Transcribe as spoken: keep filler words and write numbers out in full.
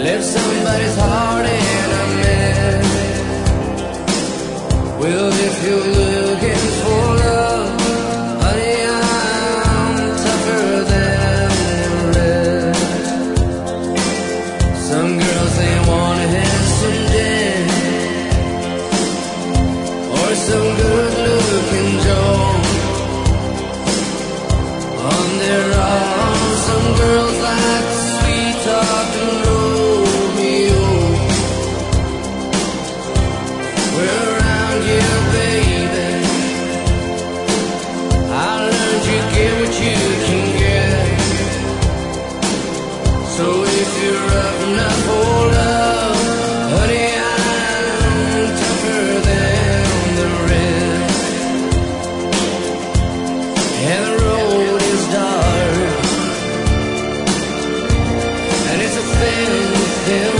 left somebody's heart in a mess. Well, if you're looking for love, honey, I'm tougher than the rest. Some girls, they wanna have some dance, or some good-looking Joe on their own. Some girls like sweet talk and Romeo. We're around you, baby. I learned you get what you can get. So if you're rough enough for love, honey, I'm tougher than the rest. And the road is dark, and it's a thin, thin